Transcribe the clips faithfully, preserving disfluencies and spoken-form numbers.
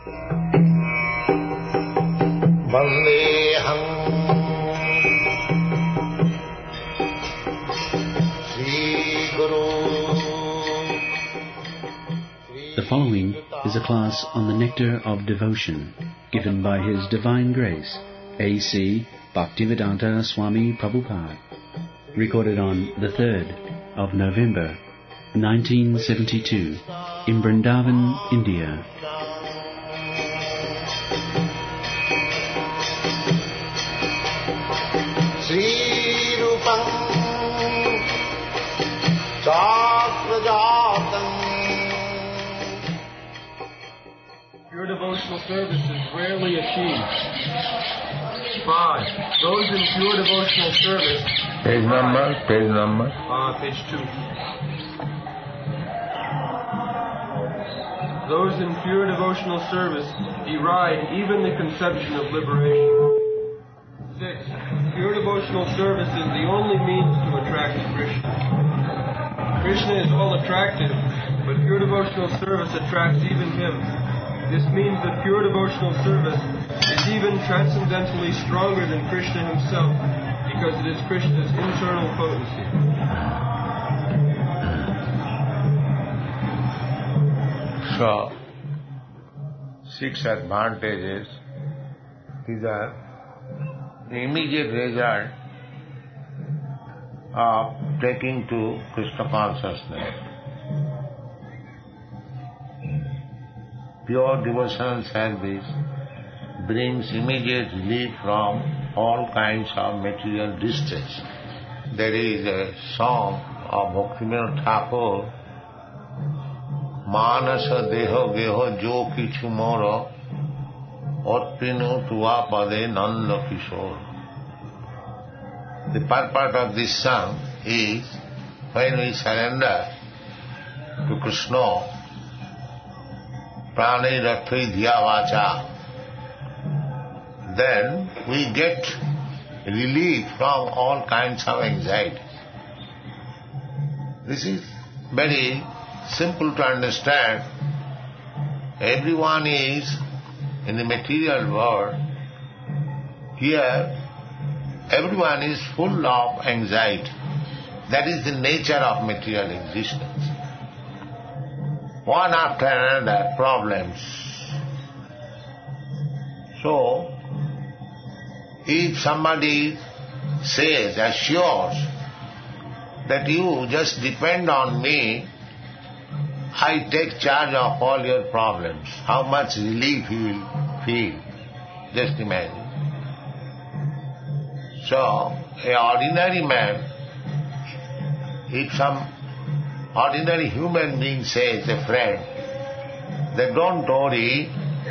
Vandeham Sri Guru. The following is a class on the Nectar of Devotion, given by His Divine Grace, A C Bhaktivedanta Swami Prabhupada, recorded on the third of November, nineteen seventy-two, in Vrindavan, India. Sri Rupam Chakrajatam. Pure devotional service is rarely achieved. Five. Those in pure devotional service. Page number, page number. Uh, page two. Those in pure devotional service deride even the conception of liberation. Six. Pure devotional service is the only means to attract Krishna. Krishna is all attractive, but pure devotional service attracts even him. This means that pure devotional service is even transcendentally stronger than Krishna himself, because it is Krishna's internal potency. So, six advantages. These are the immediate result of taking to Krishna consciousness. Pure devotional service brings immediate relief from all kinds of material distress. There is a song of Bhaktivinoda Thakur, Manasa deho geho jo kichu moro Otpinu tuva pade nanda kishore. The purport of this song is, when we surrender to Krishna, prane rattri dhya vacha, then we get relief from all kinds of anxiety. This is very simple to understand. Everyone is in the material world. Here, everyone is full of anxiety. That is the nature of material existence. One after another, problems. So, if somebody says, assures, that you just depend on me, I take charge of all your problems, how much relief you will feel. Just imagine. So, an ordinary man, if some ordinary human being says, a friend, that don't worry,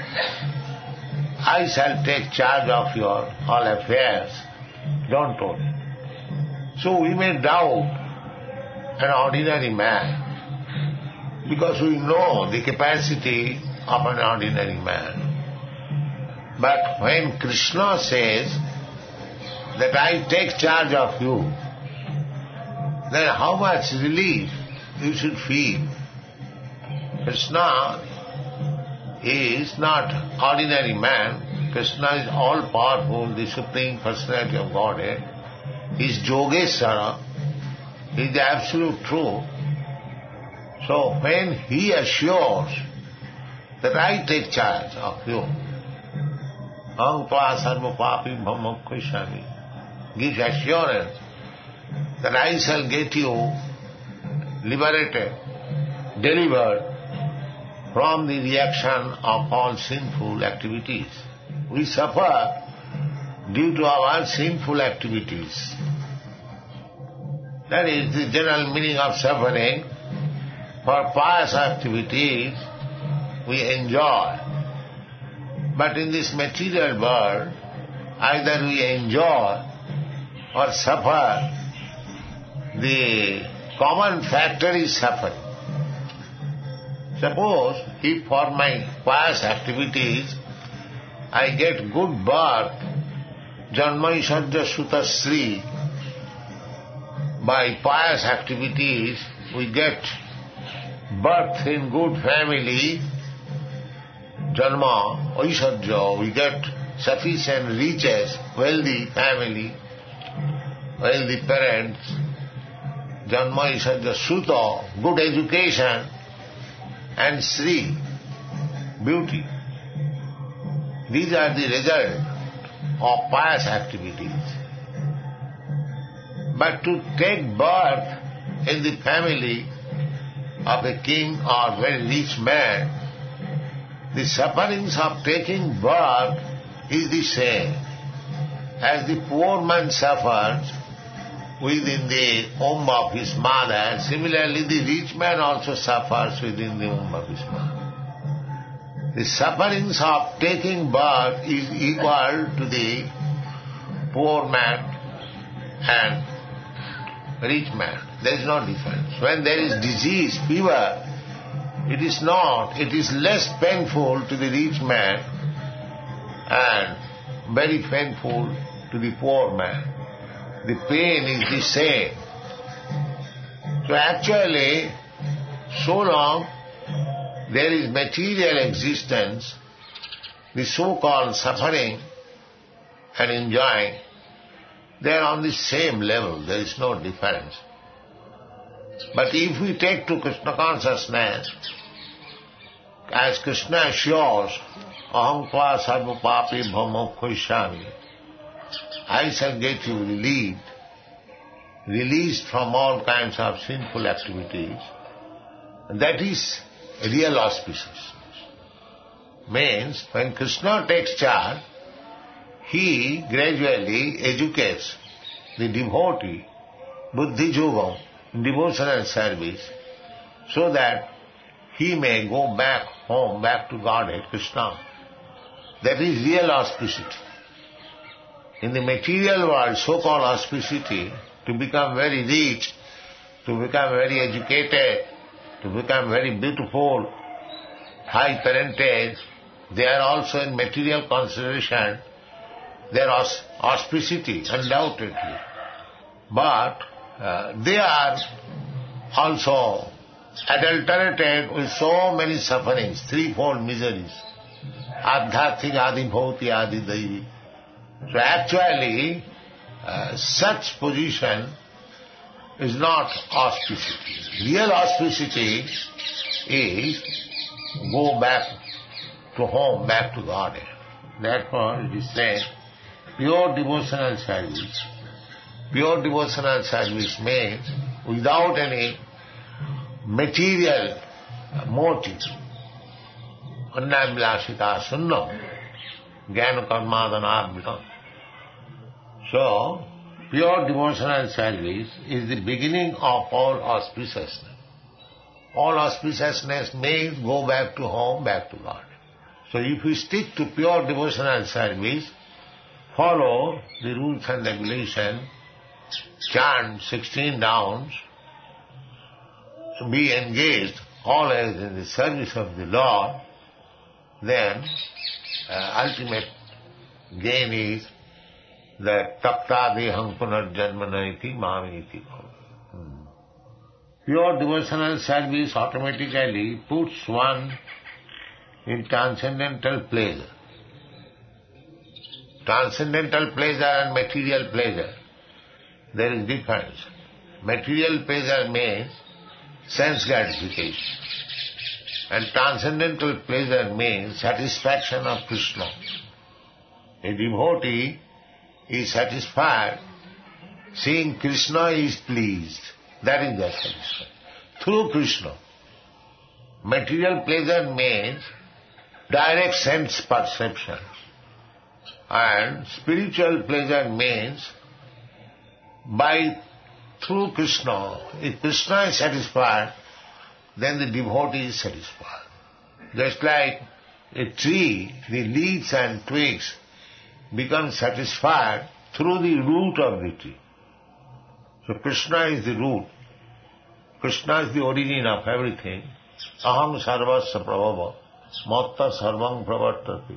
I shall take charge of your all affairs, don't worry. So we may doubt an ordinary man, because we know the capacity of an ordinary man. But when Krishna says that I take charge of you, then how much relief you should feel. Krishna is not ordinary man. Krishna is all-powerful, the Supreme Personality of Godhead. He is Yogeshwara. He is the absolute truth. So when he assures that I take charge of you, Aham tva sarva papi bhamakkhishami, gives assurance that I shall get you liberated, delivered from the reaction of all sinful activities. We suffer due to our sinful activities. That is the general meaning of suffering. For pious activities, we enjoy. But in this material world, either we enjoy or suffer. The common factor is suffering. Suppose if for my pious activities I get good birth, Janmaisarja Sutasri, by pious activities we get birth in good family, Janma, Aishwarya, we get sufficient riches, wealthy family, wealthy parents, Janma, Aishwarya, Suta, good education, and Sri, beauty. These are the result of pious activities. But to take birth in the family of a king or very rich man, the sufferings of taking birth is the same. As the poor man suffers within the womb of his mother, similarly the rich man also suffers within the womb of his mother. The sufferings of taking birth is equal to the poor man and rich man. There is no difference. When there is disease, fever, it is not, it is less painful to the rich man and very painful to the poor man. The pain is the same. So actually, so long there is material existence, the so-called suffering and enjoying, they are on the same level, there is no difference. But if we take to Krishna consciousness, as Krishna assures, Aham tva sarva papi bhamokhoishami, I shall get you relieved, released from all kinds of sinful activities. That is real auspiciousness. Means, when Krishna takes charge, he gradually educates the devotee, buddhi yogam, devotional service, so that he may go back home, back to Godhead, Krishna. That is real auspicity. In the material world, so-called auspicity, to become very rich, to become very educated, to become very beautiful, high parentage, they are also in material consideration, their aus- auspicity, undoubtedly. But uh, they are also adulterated with so many sufferings, threefold miseries, adhyatmik, adi bhauti, adi daivi. So actually, uh, such position is not auspicity. Real auspicity is go back to home, back to Godhead. Therefore, it is said, pure devotional service. Pure devotional service means without any material motive. Annamlasita sunnam, jnana karmadhanabhyam. So, pure devotional service is the beginning of all auspiciousness. All auspiciousness means go back to home, back to God. So if we stick to pure devotional service, follow the rules and regulations, chant sixteen rounds, be engaged always in the service of the Lord, then uh, ultimate gain is that tapta deham punarjanmana iti mamiti. Hmm. Pure devotional service automatically puts one in transcendental pleasure. Transcendental pleasure and material pleasure, there is difference. Material pleasure means sense gratification, and transcendental pleasure means satisfaction of Krishna. A devotee is satisfied seeing Krishna is pleased. That is their satisfaction. Through Krishna. Material pleasure means direct sense perception. And spiritual pleasure means by through Krishna. If Krishna is satisfied, then the devotee is satisfied. Just like a tree, the leaves and twigs become satisfied through the root of the tree. So Krishna is the root. Krishna is the origin of everything. Aham sarvasya prabhava, matta sarvam pravartati.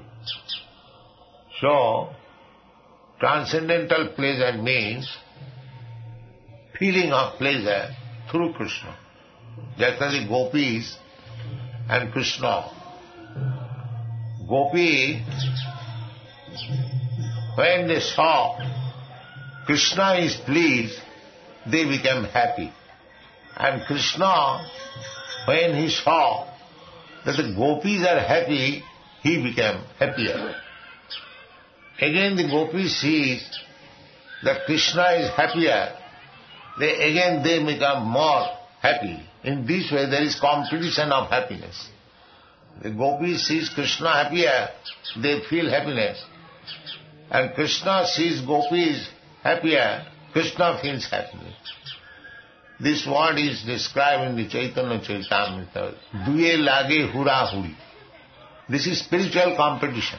So, transcendental pleasure means feeling of pleasure through Krishna. Just as the gopis and Krishna, Gopi, when they saw Krishna is pleased, they became happy. And Krishna, when he saw that the gopis are happy, he became happier. Again the gopi sees that Krishna is happier, they again they become more happy. In this way there is competition of happiness. The gopi sees Krishna happier, they feel happiness. And Krishna sees gopis happier, Krishna feels happiness. This word is described in the Chaitanya Charitamrita. Duye lage hura huri. This is spiritual competition.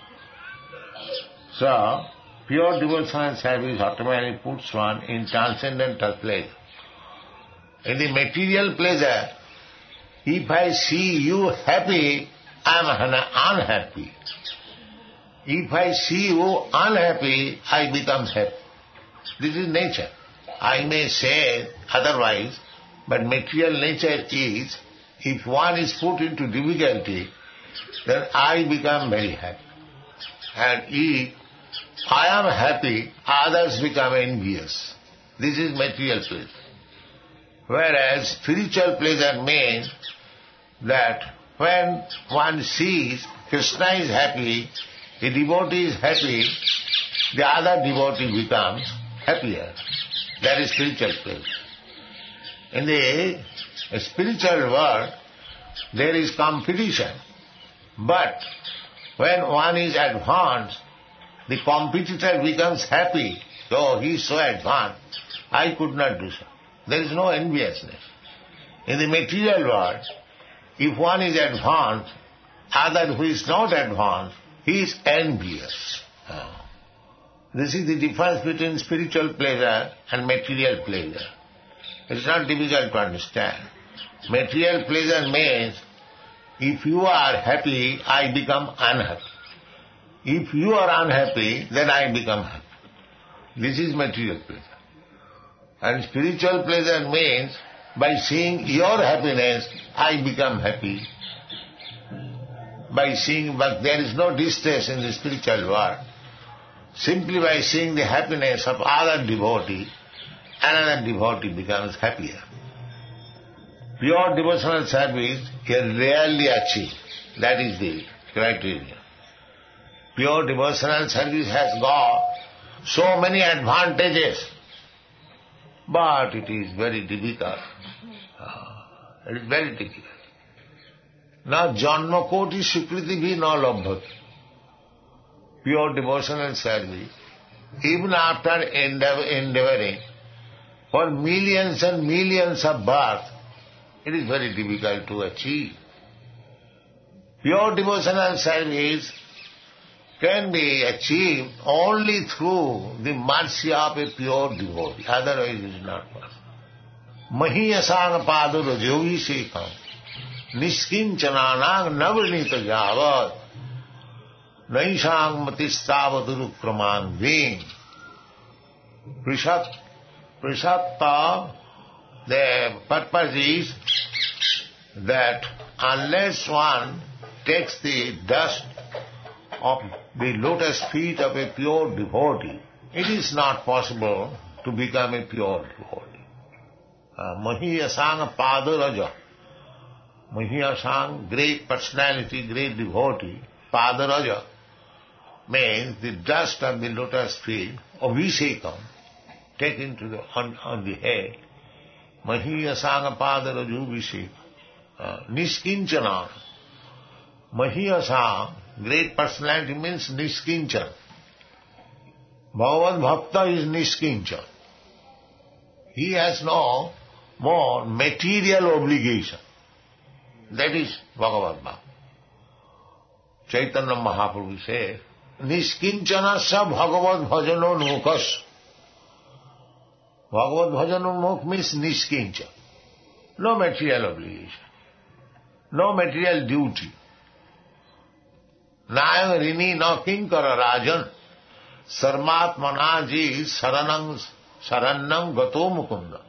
So, pure devotional service automatically puts one in transcendental pleasure. In the material pleasure, if I see you happy, I am unhappy. If I see you unhappy, I become happy. This is nature. I may say otherwise, but material nature is, if one is put into difficulty, then I become very happy. And if I am happy, others become envious. This is material pleasure. Whereas spiritual pleasure means that when one sees Krishna is happy, a devotee is happy, the other devotee becomes happier. That is spiritual pleasure. In the spiritual world, there is competition. But when one is advanced, the competitor becomes happy. Oh, he is so advanced, I could not do so. There is no enviousness. In the material world, if one is advanced, other who is not advanced, he is envious. This is the difference between spiritual pleasure and material pleasure. It is not difficult to understand. Material pleasure means, if you are happy, I become unhappy. If you are unhappy, then I become happy. This is material pleasure. And spiritual pleasure means, by seeing your happiness, I become happy. By seeing, but there is no distress in the spiritual world. Simply by seeing the happiness of other devotee, another devotee becomes happier. Pure devotional service can rarely achieve. That is the criteria. Pure devotional service has got so many advantages, but it is very difficult. It is very difficult. Now, janma koti sukriti bhi na labhati. Pure devotional service, even after endeavoring for millions and millions of births, it is very difficult to achieve. Pure devotional service can be achieved only through the mercy of a pure devotee. Otherwise it is not possible. Mahi asang padura yogi sekam niskincananang navrinita javad naishang matistavadur kramangvim. Prishat, Prishatta, the purpose is that unless one takes the dust of the lotus feet of a pure devotee, it is not possible to become a pure devotee. Mahi asang padaraja. Mahi asang, great personality, great devotee, padaraja means the dust of the lotus feet, abhisekam, taken to the, on, on the head. Mahi asang padaraju abhisekam. Niskinchana. Mahi asang, great personality means niskincha. Bhagavad Bhakta is niskincha. He has no more material obligation. That is Bhagavad Bhakta. Chaitanya Mahaprabhu says, Niskinchana sa Bhagavad Bhajano Nukas. Bhagavad Bhajano Mukh means niskincha. No material obligation. No material duty. Nayang rini no kinkara rajan. Sarmatmanaji saranang sarannam gato mukunda.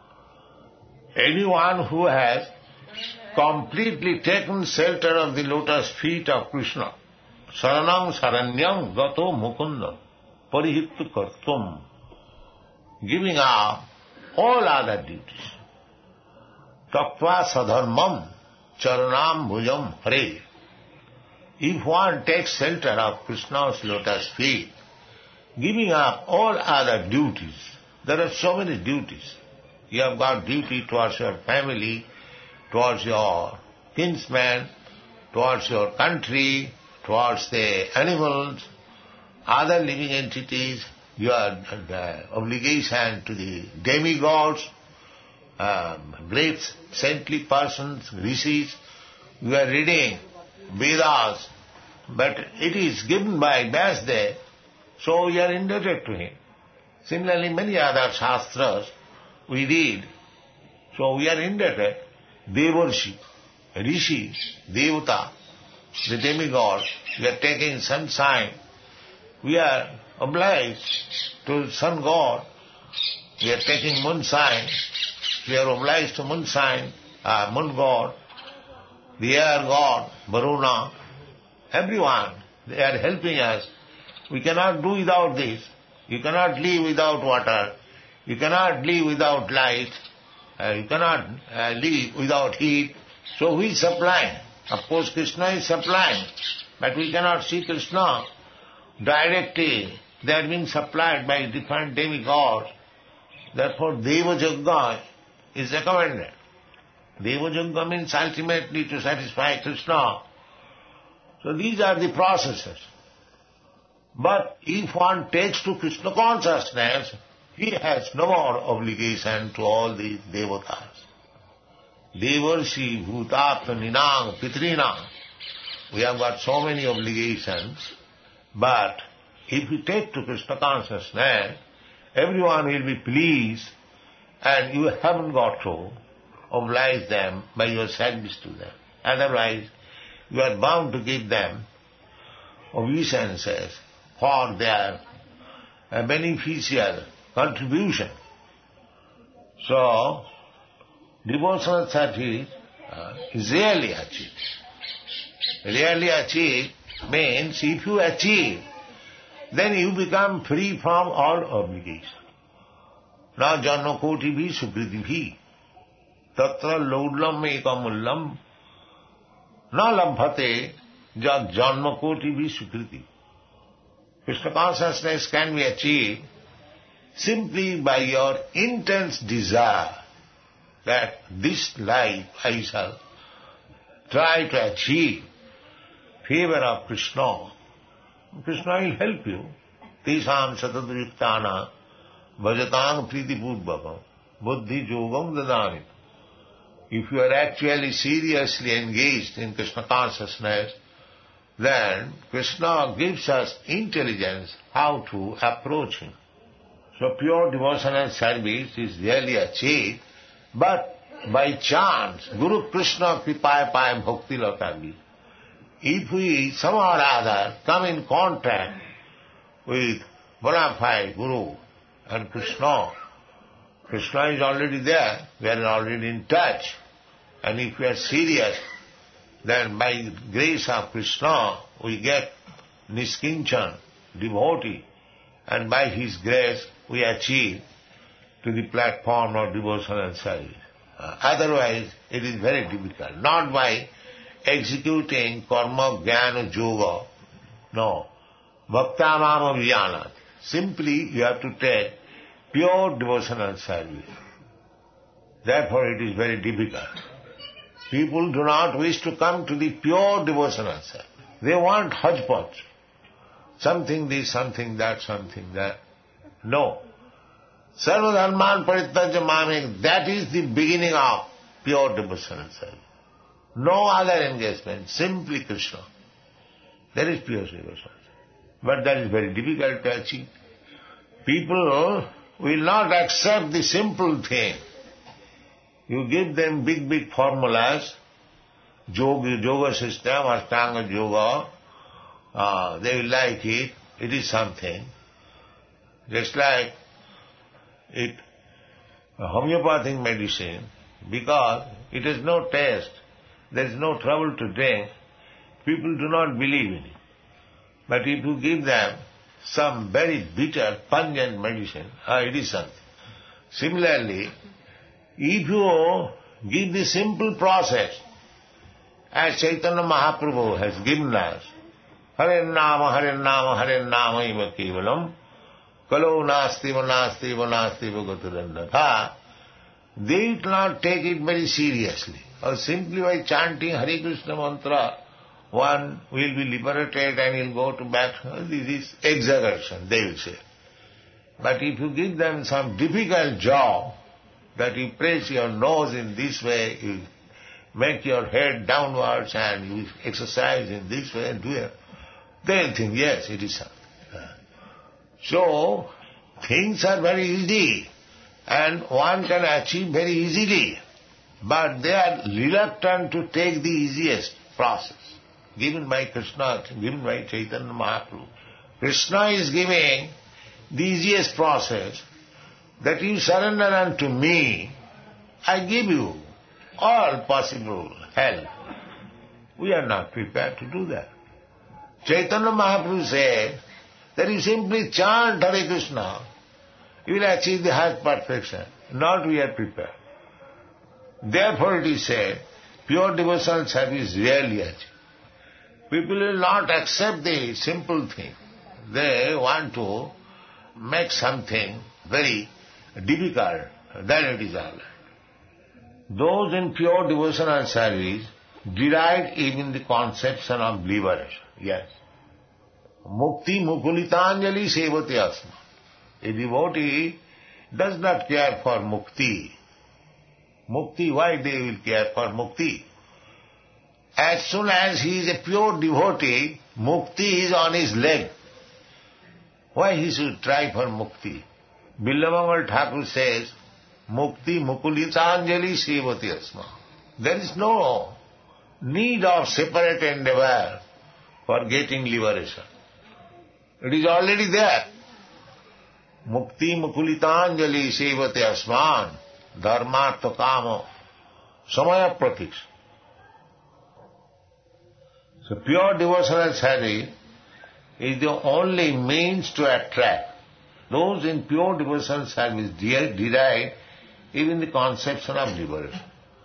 Anyone who has completely taken shelter of the lotus feet of Krishna, saranam saranyam gato mukunda parihittu kartum, giving up all other duties. Taktva sadharmam charanam bhujam hare. If one takes shelter of Krishna's lotus feet, giving up all other duties, there are so many duties. You have got duty towards your family, towards your kinsmen, towards your country, towards the animals, other living entities. You have the obligation to the demigods, um, great saintly persons, rishis. You are reading Vedas, but it is given by Vyasdev, so we are indebted to him. Similarly, many other shastras we read, so we are indebted. Devarshi, Rishi, Devata, the demigod, we are taking sunshine. We are obliged to sun god. We are taking moonshine. We are obliged to moonshine, uh, moon god, the air god, Varuna. Everyone, they are helping us. We cannot do without this. You cannot live without water. You cannot live without light. Uh, you cannot uh, live without heat. So who is supplying? Of course Krishna is supplying, but we cannot see Krishna directly. They are being supplied by different demigods. Therefore Deva Yajna is recommended. Deva Yajna means ultimately to satisfy Krishna. So these are the processes. But if one takes to Krishna consciousness, he has no more obligation to all these devatas. Devarshi, Bhutapta, Ninang, Pitrinang. We have got so many obligations, but if you take to Krishna consciousness, everyone will be pleased, and you haven't got to oblige them by your service to them. Otherwise, you are bound to give them obeisances for their uh, beneficial contribution. So, devotional service uh, is really achieved. Really achieved means if you achieve, then you become free from all obligation. Na janma koti bhi sukriti bhi tatra laudlam ekamullam na labhate jad janma koti bhi sukriti. Krishna consciousness can be achieved simply by your intense desire that this life I shall try to achieve favor of Krishna. Krishna will help you. Tesham satadriktana bhajatang priti purvakam buddhi yogam dadani. If you are actually seriously engaged in Krishna consciousness, then Krishna gives us intelligence how to approach him. So pure devotional service is really achieved, but by chance, Guru Krishna kripaya paya bhakti latavi. If we somehow or other come in contact with bona fide Guru and Krishna, Krishna is already there, we are already in touch. And if we are serious, then by grace of Krishna we get Niskinchan, devotee, and by his grace we achieve to the platform of devotional service. Uh, otherwise it is very difficult. Not by executing karma, jnana, yoga. No. Bhaktamam abhiyanat. Simply you have to take pure devotional service. Therefore it is very difficult. People do not wish to come to the pure devotional service. They want hodgepodge. Something this, something that, something that. No. Sarva dharman parityajya mamekam, that is the beginning of pure devotional service. No other engagement, simply Krishna. That is pure devotional service. But that is very difficult to achieve. People will not accept the simple thing. You give them big, big formulas, yoga, yoga system, Ashtanga yoga, uh, they will like it, it is something. Just like it, homeopathic medicine, because it has no taste, there is no trouble to drink, people do not believe in it. But if you give them some very bitter, pungent medicine, uh, it is something. Similarly, if you give the simple process, as Chaitanya Mahaprabhu has given us, Hare Nama, Hare Nama, Hare Nama iva kevalam, Kalo nasti va nasti va nasti va gaturannatha, they will not take it very seriously. Or simply by chanting Hare Krishna mantra, one will be liberated and will go to back. This is exaggeration, they will say. But if you give them some difficult job, that you press your nose in this way, you make your head downwards and you exercise in this way and do it, they will think, yes, it is something. So, things are very easy and one can achieve very easily, but they are reluctant to take the easiest process given by Krishna, given by Chaitanya Mahaprabhu. Krishna is giving the easiest process, that you surrender unto me, I give you all possible help. We are not prepared to do that. Chaitanya Mahaprabhu said that you simply chant Hare Krishna, you will achieve the highest perfection. Not we are prepared. Therefore it is said, pure devotional service rarely achieved. People will not accept the simple thing. They want to make something very difficult, then it is all right. Those in pure devotional service derive even the conception of liberation. Yes. Mukti mukulitanjali sevate asma. A devotee does not care for mukti. Mukti, why they will care for mukti? As soon as he is a pure devotee, mukti is on his leg. Why he should try for mukti? Billamangal Thakur says, Mukti mukulitanjali sevati asma. There is no need of separate endeavor for getting liberation. It is already there. Mukti mukulitanjali sevate asman dharmartha kamo samaya pratiksha. So pure devotional service is the only means to attract. Those in pure devotional service derive even the conception of liberation.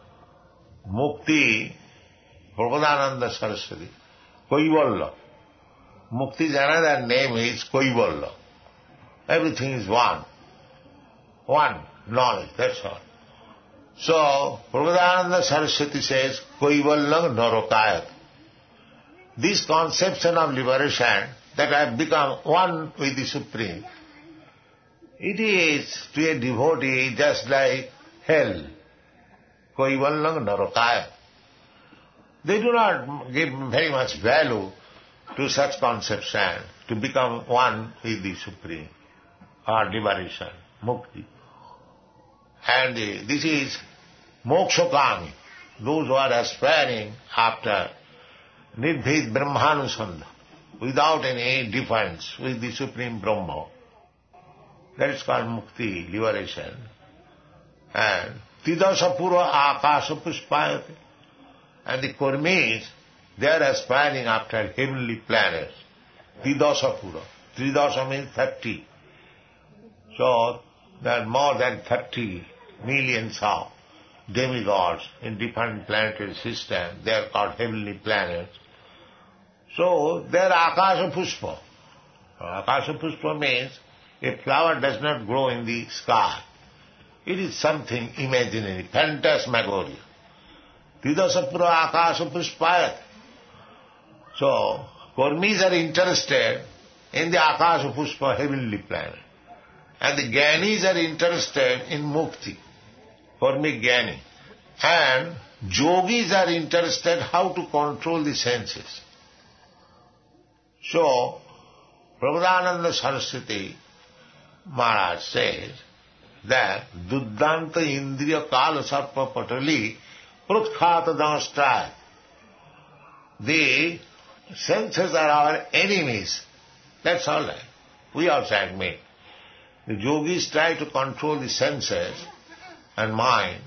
Mukti, Prabodhananda Saraswati, Koivalla. Mukti's another name is Koivalla. Everything is one. One knowledge, that's all. So, Prabodhananda Saraswati says, Koivallam narokayat. This conception of liberation, that I have become one with the Supreme, it is to a devotee just like hell. Koivallam narokayat. They do not give very much value to such conception, to become one with the Supreme, or liberation, mukti. And uh, this is mokshakami, those who are aspiring after nirbhed brahmanusandha, without any difference with the Supreme Brahma. That is called mukti, liberation. And tidasapura akasa puspayate. And the kurmis, they are aspiring after heavenly planets. Tidasapura. Tridasa means thirty. So, there are more than thirty millions of demigods in different planetary systems. They are called heavenly planets. So, they are akasha puspa. Akasha puspa means a flower does not grow in the sky. It is something imaginary, phantasmagoria. Tidasapura akasha puspayat. So, Kurmis are interested in the akasha puspa heavenly planet. And the Gyanis are interested in mukti, Kurmi Gyani. And Yogis are interested how to control the senses. So, Prabodhananda Saraswati Maharaj says that Duddanta Indriya Kala Sarpa Patali Prutkhata Danastray. The senses are our enemies. That's all right. We also admit. The yogis try to control the senses and mind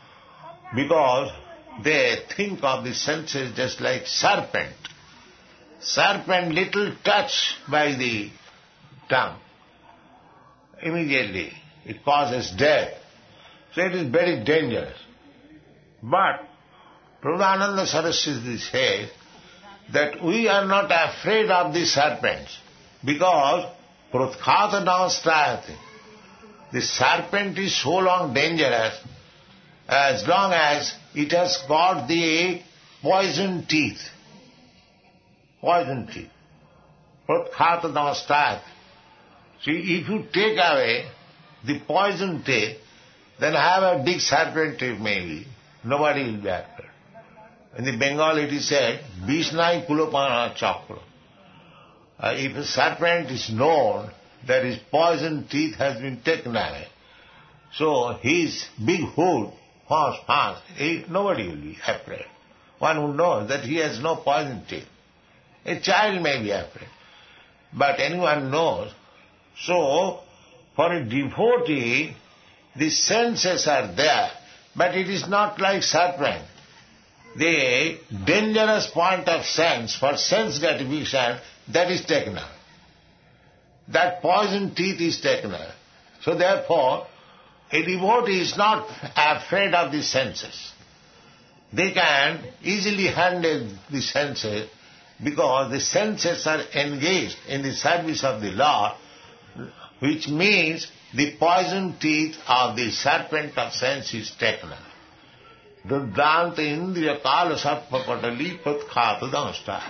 because they think of the senses just like serpent. serpent little touch by the tongue, immediately it causes death. So it is very dangerous. But Prabhupada Saraswati says that we are not afraid of the serpents because Protkhata Namastrayate. The serpent is so long dangerous as long as it has got the poison teeth. Poison teeth. Protkhata Namastrayate. See, if you take away the poison teeth, then have a big serpent teeth maybe. Nobody will be afraid. In the Bengal it is said, Vishnai Kulopana Chakra. Uh, if a serpent is known that his poison teeth has been taken away, so his big hood, fast, fast, he, nobody will be afraid. One who knows that he has no poison teeth. A child may be afraid, but anyone knows. So, for a devotee, the senses are there, but it is not like serpent. The dangerous point of sense for sense gratification, that is taken away. That poison teeth is taken away. So therefore, a devotee is not afraid of the senses. They can easily handle the senses because the senses are engaged in the service of the Lord, which means the poison teeth of the serpent of sense is taken away. Rudrant indriya kala sarpa patali patkhata dansta.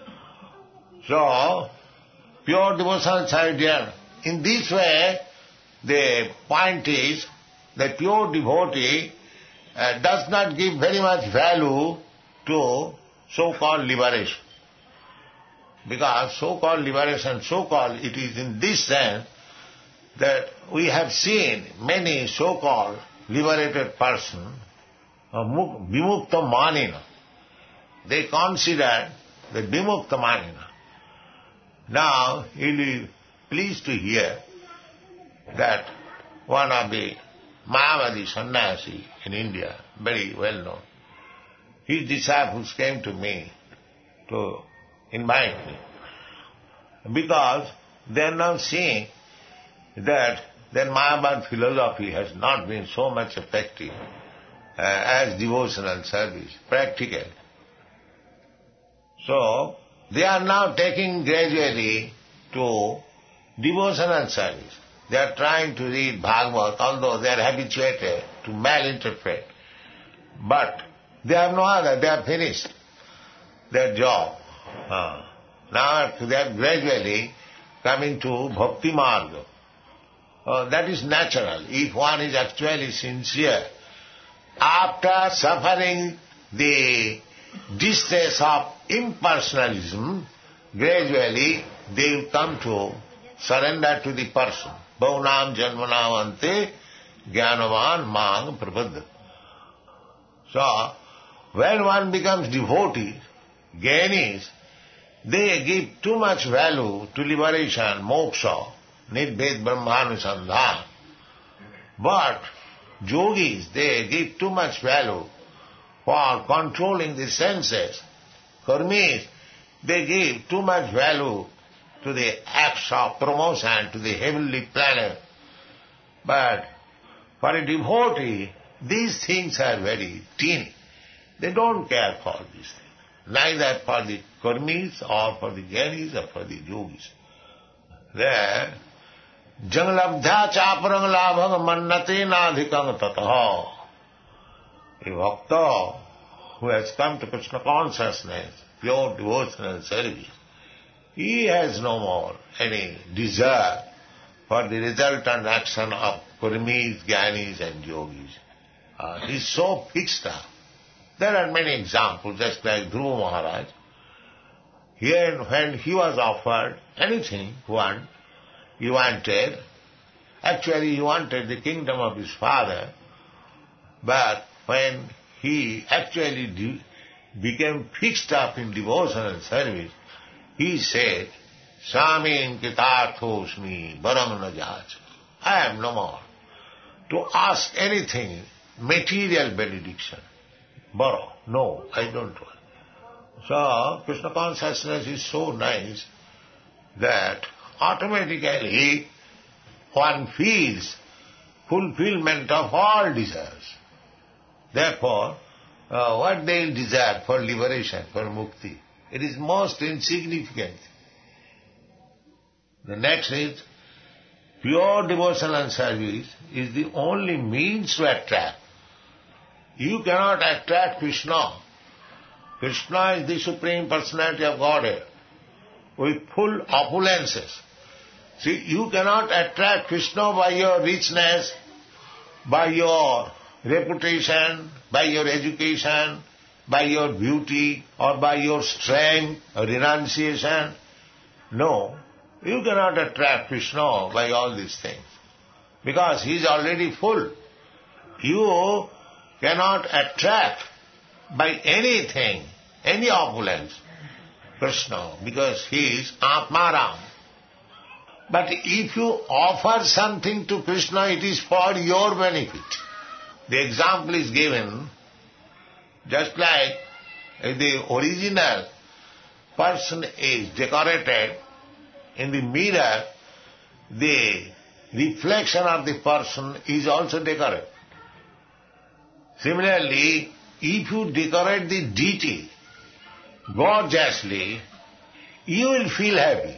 So, pure devotional idea. In this way, the point is that pure devotee uh, does not give very much value to so-called liberation. Because so-called liberation, so-called, it is in this sense that we have seen many so-called liberated persons, vimukta manina. They consider the vimukta manina. Now, you will be pleased to hear that one of the Mayavadi sannyasi in India, very well known, his disciples came to me to invite me because they are now seeing that their Mayavad philosophy has not been so much effective uh, as devotional service, practical. So, they are now taking gradually to devotional service. They are trying to read Bhagavad, although they are habituated to malinterpret. But they have no other, they are finished their job. Uh, now they are gradually coming to Bhakti Marga. Uh, that is natural. If one is actually sincere, after suffering the distress of impersonalism, gradually they will come to surrender to the person. Bhaunam janmanam ante jnanavan mang prapadda. So, when one becomes devotee, jnanis, they give too much value to liberation, moksha, nidbhed brahmanusandhan. But yogis, they give too much value for controlling the senses. Karmis, they give too much value to the acts of promotion to the heavenly planet. But for a devotee, these things are very teeny. They don't care for these things. Neither for the karmis or for the jnanis or for the yogis. There, janglabdha chaparang labhang mannate nadhikang tataha. A bhakta who has come to Krishna consciousness, pure devotional service, he has no more any desire for the resultant action of karmis, jnanis and yogis. Uh, he is so fixed up. There are many examples, just like Dhruva Maharaj. Here, when he was offered anything one, he wanted, actually he wanted the kingdom of his father, but when he actually de- became fixed up in devotional service, he said, Samin kitarthosmi barang najaj. I am no more to ask anything, material benediction. Borrow. No, I don't want. So, Krishna consciousness is so nice that automatically one feels fulfillment of all desires. Therefore, uh, what they desire for liberation, for mukti, it is most insignificant. The next is, pure devotion and service is the only means to attract. You cannot attract Krishna. Krishna is the Supreme Personality of Godhead with full opulences. See, you cannot attract Krishna by your richness, by your reputation, by your education, by your beauty, or by your strength or renunciation. No, you cannot attract Krishna by all these things, because he is already full. You cannot attract by anything, any opulence, Krishna, because he is Atmaram. But if you offer something to Krishna, it is for your benefit. The example is given, just like the original person is decorated, in the mirror, the reflection of the person is also decorated. Similarly, if you decorate the deity gorgeously, you will feel happy.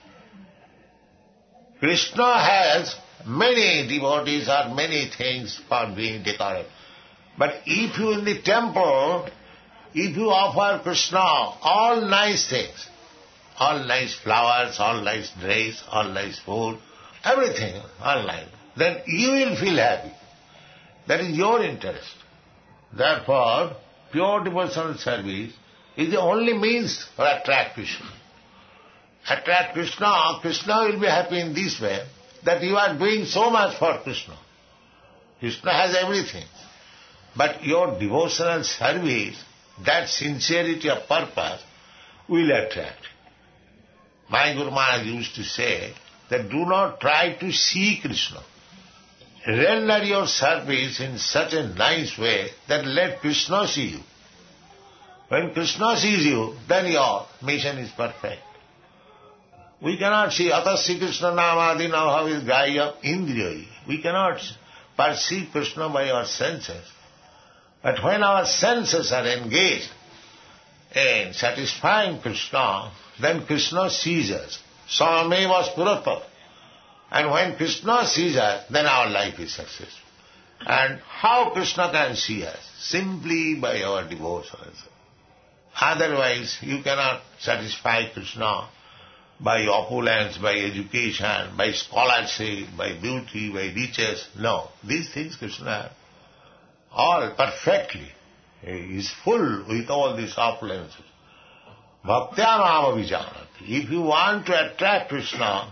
Krishna has many devotees or many things for being decorated. But if you in the temple, if you offer Krishna all nice things, all nice flowers, all nice dress, all nice food, everything, all nice, then you will feel happy. That is your interest. Therefore, pure devotional service is the only means for attract Krishna. Attract Krishna, Krishna will be happy in this way, that you are doing so much for Krishna. Krishna has everything. But your devotional service, that sincerity of purpose, will attract. My Guru Maharaj used to say that do not try to see Krishna. Render your service in such a nice way that let Krishna see you. When Krishna sees you, then your mission is perfect. We cannot see Atasya Krishna Namadi Navahavis Gaya Indriyai. We cannot perceive Krishna by our senses. But when our senses are engaged in satisfying Krishna, then Krishna sees us. Sameva Spurata. And when Krishna sees us, then our life is successful. And how Krishna can see us? Simply by our devotion. Otherwise, you cannot satisfy Krishna by opulence, by education, by scholarship, by beauty, by riches. No, these things Krishna has all perfectly. He is full with all these opulences. Bhaktya mama vijanati. If you want to attract Krishna,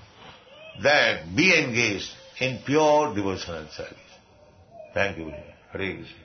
then be engaged in pure devotional service. Thank you. Hare Krishna.